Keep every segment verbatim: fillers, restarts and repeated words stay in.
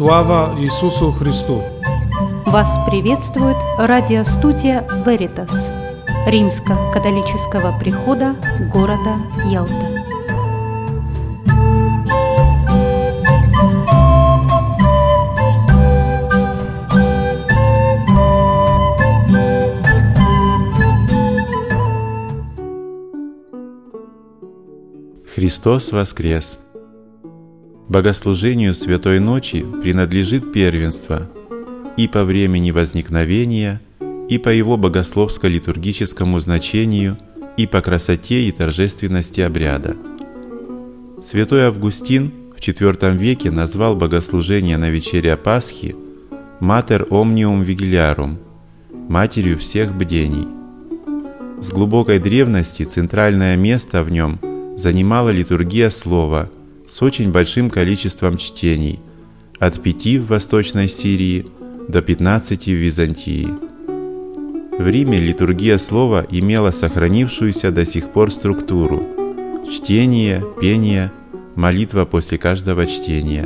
Слава Иисусу Христу! Вас приветствует радиостудия Veritas Римско-католического прихода города Ялта. Христос воскрес! Богослужению Святой Ночи принадлежит первенство и по времени возникновения, и по его богословско-литургическому значению, и по красоте и торжественности обряда. Святой Августин в четвёртом веке назвал богослужение на вечере Пасхи «Mater omnium vigiliarum» – «матерью всех бдений». С глубокой древности центральное место в нем занимала литургия слова с очень большим количеством чтений, от пяти в Восточной Сирии до пятнадцати в Византии. В Риме литургия слова имела сохранившуюся до сих пор структуру – чтение, пение, молитва после каждого чтения.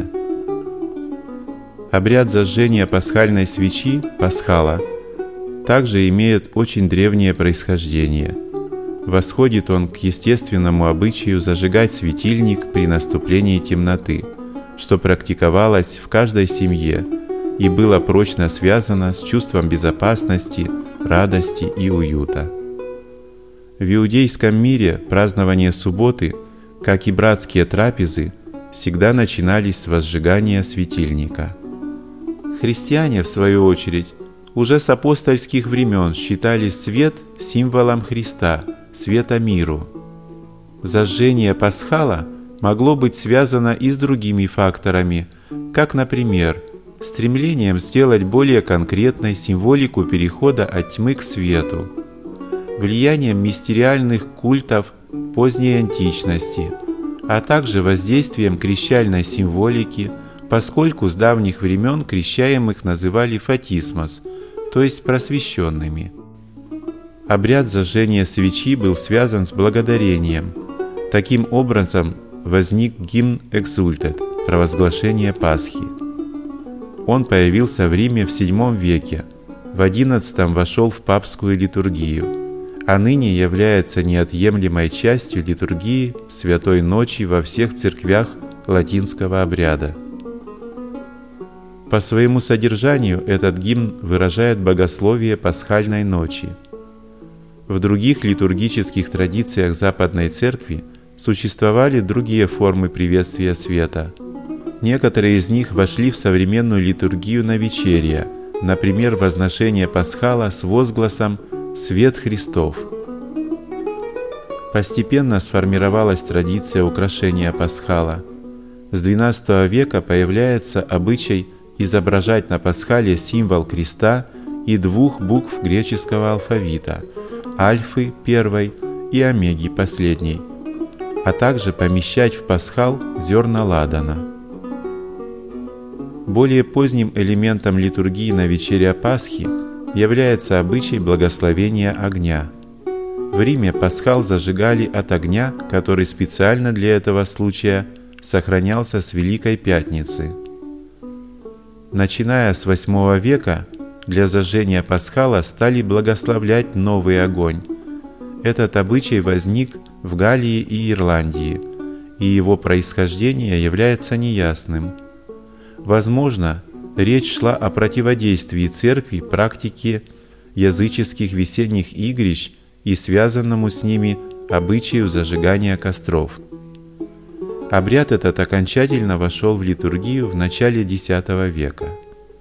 Обряд зажжения пасхальной свечи, пасхала, также имеет очень древнее происхождение. Восходит он к естественному обычаю зажигать светильник при наступлении темноты, что практиковалось в каждой семье и было прочно связано с чувством безопасности, радости и уюта. В иудейском мире празднование субботы, как и братские трапезы, всегда начинались с возжигания светильника. Христиане, в свою очередь, уже с апостольских времен считали свет символом Христа, света миру. Зажжение пасхала могло быть связано и с другими факторами, как, например, стремлением сделать более конкретной символику перехода от тьмы к свету, влиянием мистериальных культов поздней античности, а также воздействием крещальной символики, поскольку с давних времен крещаемых называли фатисмос, то есть просвещенными. Обряд зажжения свечи был связан с благодарением. Таким образом возник гимн «Эксультет» – провозглашение Пасхи. Он появился в Риме в седьмом веке, в одиннадцатом вошел в папскую литургию, а ныне является неотъемлемой частью литургии Святой Ночи во всех церквях латинского обряда. По своему содержанию этот гимн выражает богословие пасхальной ночи. В других литургических традициях Западной Церкви существовали другие формы приветствия света. Некоторые из них вошли в современную литургию навечерия, например, возношение пасхала с возгласом «Свет Христов». Постепенно сформировалась традиция украшения пасхала. С двенадцатого века появляется обычай изображать на пасхале символ креста и двух букв греческого алфавита – Альфы первой и Омеги последней, а также помещать в пасхал зерна ладана. Более поздним элементом литургии на вечере Пасхи является обычай благословения огня. В Риме пасхал зажигали от огня, который специально для этого случая сохранялся с Великой Пятницы. Начиная с восьмого века для зажжения пасхала стали благословлять новый огонь. Этот обычай возник в Галлии и Ирландии, и его происхождение является неясным. Возможно, речь шла о противодействии церкви практике языческих весенних игрищ и связанному с ними обычаю зажигания костров. Обряд этот окончательно вошел в литургию в начале десятого века.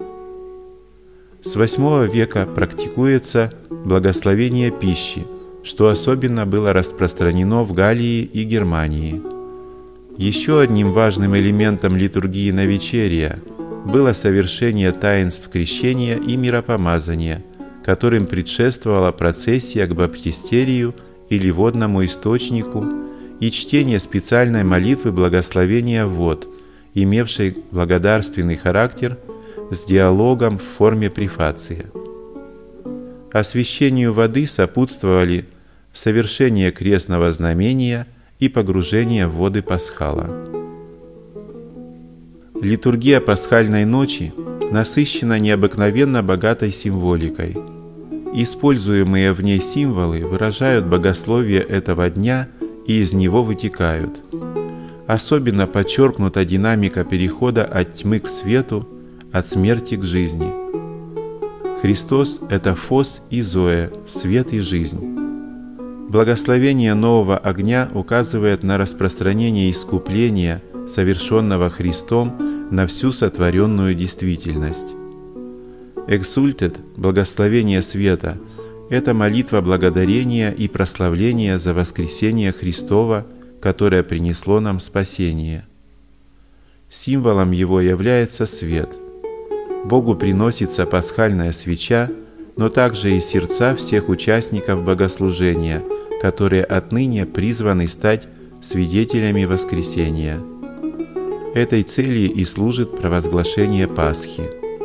С восьмого века практикуется благословение пищи, что особенно было распространено в Галлии и Германии. Еще одним важным элементом литургии навечерия было совершение таинств крещения и миропомазания, которым предшествовала процессия к баптистерию или водному источнику и чтение специальной молитвы благословения вод, имевшей благодарственный характер с диалогом в форме префации. Освящению воды сопутствовали совершение крестного знамения и погружение в воды пасхала. Литургия Пасхальной ночи насыщена необыкновенно богатой символикой. Используемые в ней символы выражают богословие этого дня и из него вытекают. Особенно подчеркнута динамика перехода от тьмы к свету, от смерти к жизни. Христос – это Фос и Зоэ, свет и жизнь. Благословение нового огня указывает на распространение искупления, совершенного Христом, на всю сотворенную действительность. Эксультет – благословение света – это молитва благодарения и прославления за воскресение Христова, которое принесло нам спасение. Символом его является свет. Богу приносится пасхальная свеча, но также и сердца всех участников богослужения, которые отныне призваны стать свидетелями воскресения. Этой цели и служит провозглашение Пасхи.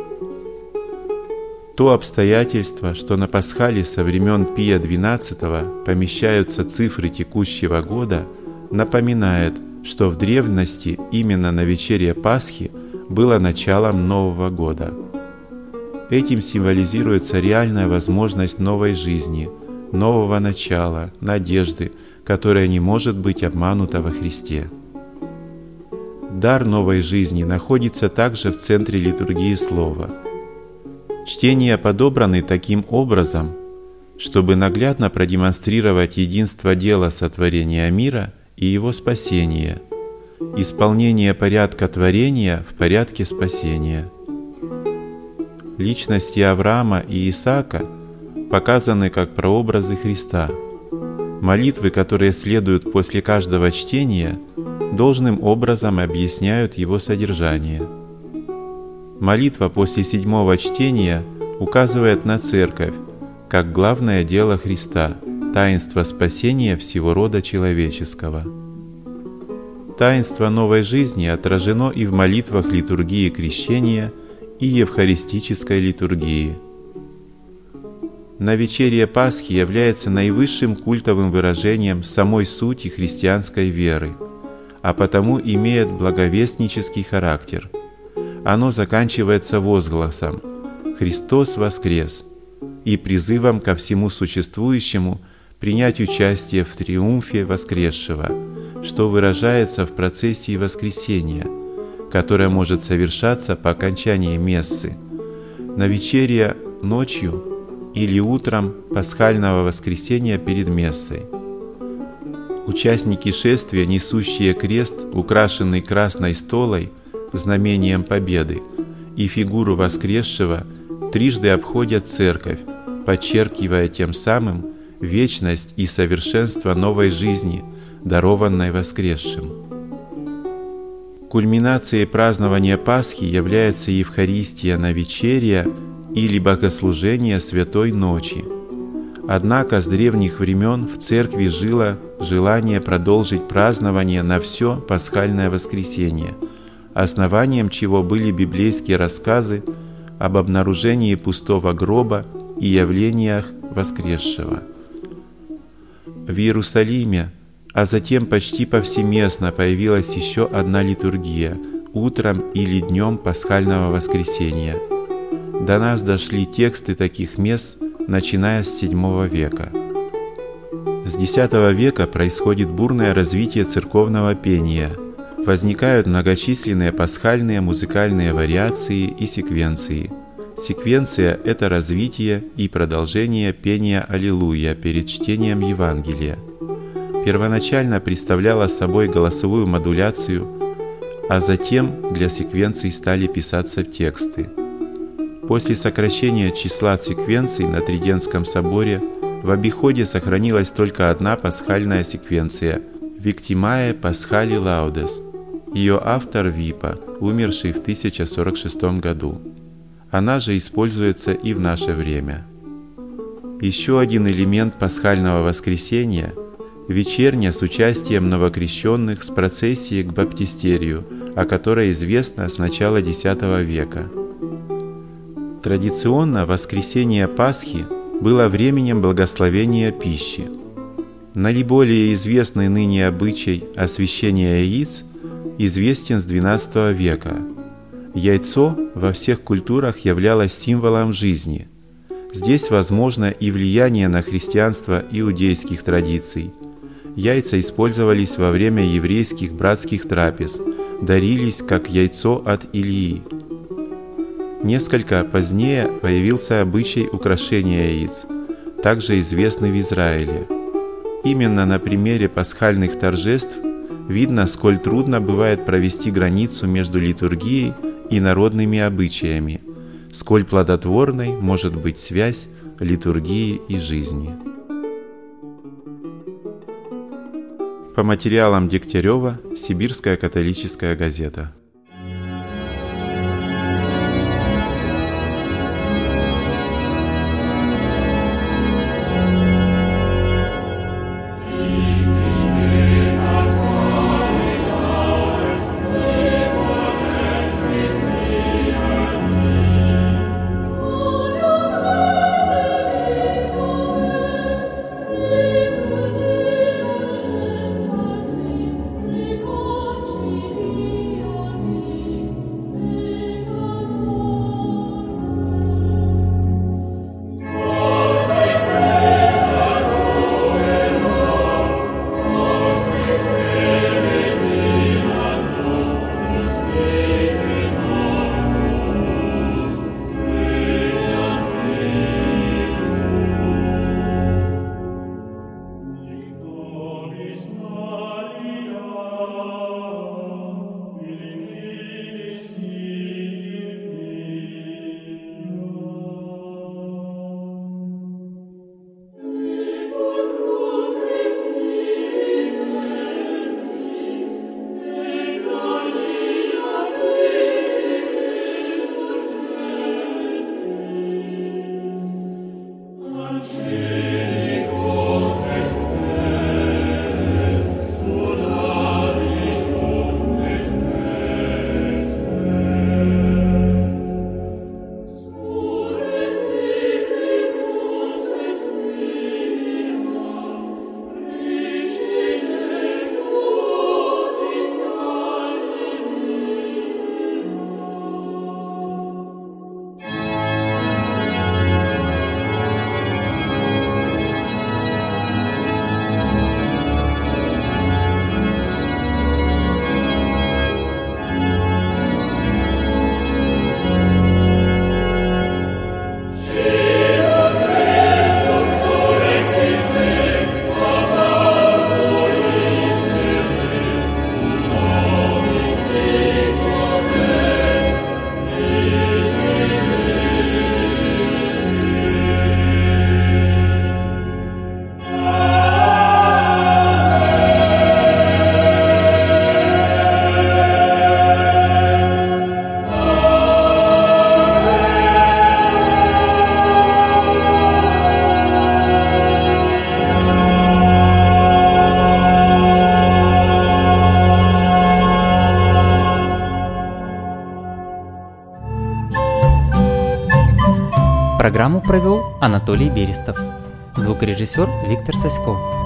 То обстоятельство, что на Пасхале со времен Пия двенадцатого помещаются цифры текущего года, напоминает, что в древности именно на вечере Пасхи было началом Нового года. Этим символизируется реальная возможность новой жизни, нового начала, надежды, которая не может быть обманута во Христе. Дар новой жизни находится также в центре литургии Слова. Чтения подобраны таким образом, чтобы наглядно продемонстрировать единство дела сотворения мира и его спасения, исполнение порядка творения в порядке спасения. Личности Авраама и Исаака показаны как прообразы Христа. Молитвы, которые следуют после каждого чтения, должным образом объясняют его содержание. Молитва после седьмого чтения указывает на Церковь, как главное дело Христа, таинство спасения всего рода человеческого. Таинство новой жизни отражено и в молитвах литургии крещения и евхаристической литургии. На вечерие Пасхи является наивысшим культовым выражением самой сути христианской веры, а потому имеет благовестнический характер. Оно заканчивается возгласом «Христос воскрес!» и призывом ко всему существующему принять участие в триумфе воскресшего, что выражается в процессии воскресения, которая может совершаться по окончании мессы, на вечерие ночью или утром пасхального воскресения перед мессой. Участники шествия, несущие крест, украшенный красной столой, знамением победы, и фигуру воскресшего, трижды обходят церковь, подчеркивая тем самым вечность и совершенство новой жизни, дарованной воскресшим. Кульминацией празднования Пасхи является Евхаристия на вечерие или богослужение Святой Ночи. Однако с древних времен в церкви жило желание продолжить празднование на все пасхальное воскресенье, основанием чего были библейские рассказы об обнаружении пустого гроба и явлениях воскресшего. В Иерусалиме, а затем почти повсеместно появилась еще одна литургия – утром или днем пасхального воскресения. До нас дошли тексты таких месс, начиная с седьмого века. С десятого века происходит бурное развитие церковного пения. Возникают многочисленные пасхальные музыкальные вариации и секвенции. Секвенция – это развитие и продолжение пения «Аллилуйя» перед чтением Евангелия. Первоначально представляла собой голосовую модуляцию, а затем для секвенций стали писаться тексты. После сокращения числа секвенций на Тридентском соборе в обиходе сохранилась только одна пасхальная секвенция – «Victimae Paschali Laudes». Ее автор Випа, умерший в тысяча сорок шестом году. Она же используется и в наше время. Еще один элемент пасхального воскресения – вечерня с участием новокрещенных с процессией к баптистерию, о которой известно с начала десятого века. Традиционно воскресение Пасхи было временем благословения пищи. Наиболее известный ныне обычай освящения яиц известен с двенадцатого века. Яйцо во всех культурах являлось символом жизни. Здесь возможно и влияние на христианство иудейских традиций. Яйца использовались во время еврейских братских трапез, дарились как яйцо от Илии. Несколько позднее появился обычай украшения яиц, также известный в Израиле. Именно на примере пасхальных торжеств видно, сколь трудно бывает провести границу между литургией и народными обычаями, сколь плодотворной может быть связь литургии и жизни. По материалам Дегтярева, Сибирская католическая газета. Программу провел Анатолий Берестов, звукорежиссер Виктор Сасько.